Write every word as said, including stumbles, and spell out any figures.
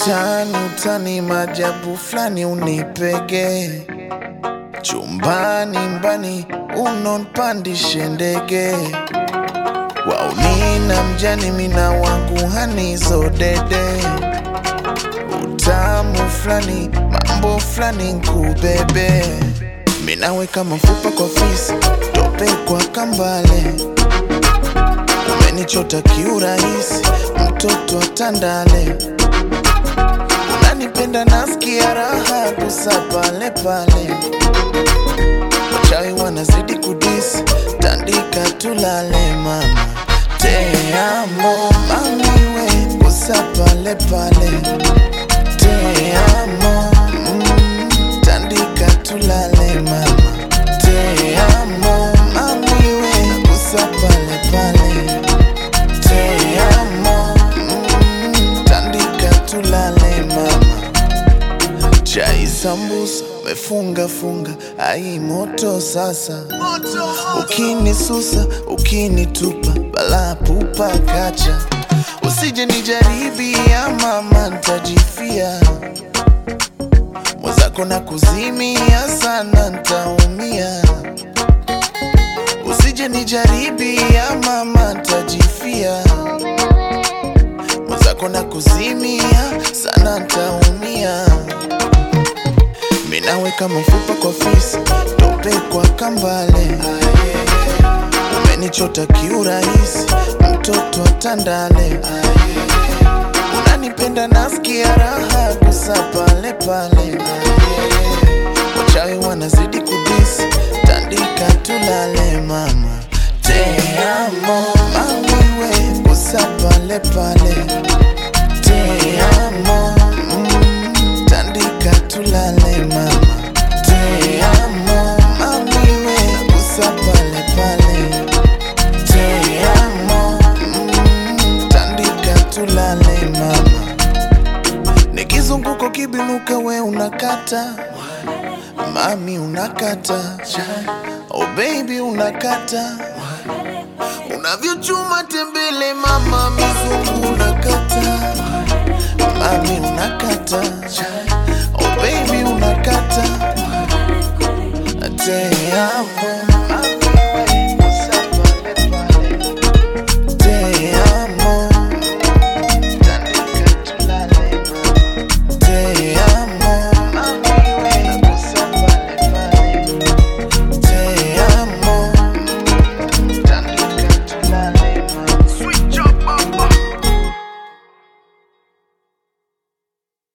Utani utani majabu flani unipege, chumbani mbani unonpandishe ndege. Waunina mjani mina wangu hanizo dede. Utamu flani mambo flani nkubebe. Minaweka mafupa kwa fisi, tope kwa kambale. Umenichota kiurahisi, mtoto atandale. Unanipenda nasikia raha kusa pale pale. Wachawi wanazidi kudisi, tandika tulale mama. Te amo mami we kusa pale pale. Te amo mm, tandika tulale mama. Te amo mami we kusa pale pale. Te amo mm, tandika tulale mama. Chai sambusa mefunga funga, ai moto sasa. Ukini susa, ukini tupa, bala pupa kacha. Usije nijaribi ya mama ntajifia. Mwazako na kuzimia sana ntaumia. Usije nijaribi ya mama ntajifia. Mwazako na kuzimia sana ntaumia. Minaweka mafupa kwa fisi, tope kwa kambale. Umenichota kiurahisi, mtoto atandale. Unanipenda nasikia raha kusa pale pale. Wachawi wanazidi kudisi, tandika tulale mama. Te amo mami we kusa pale pale. Te amo mm, tandika tulale mama. Te amo mami we kusa pale pale. Te amo mm, tandika tulale mama. Nikizunguko kibinuka we unakata, mami unakata. Oh baby unakata. Unavyochuma tembele mama, mizungu unakata. Mami unakata. Oh baby unakata. Te amo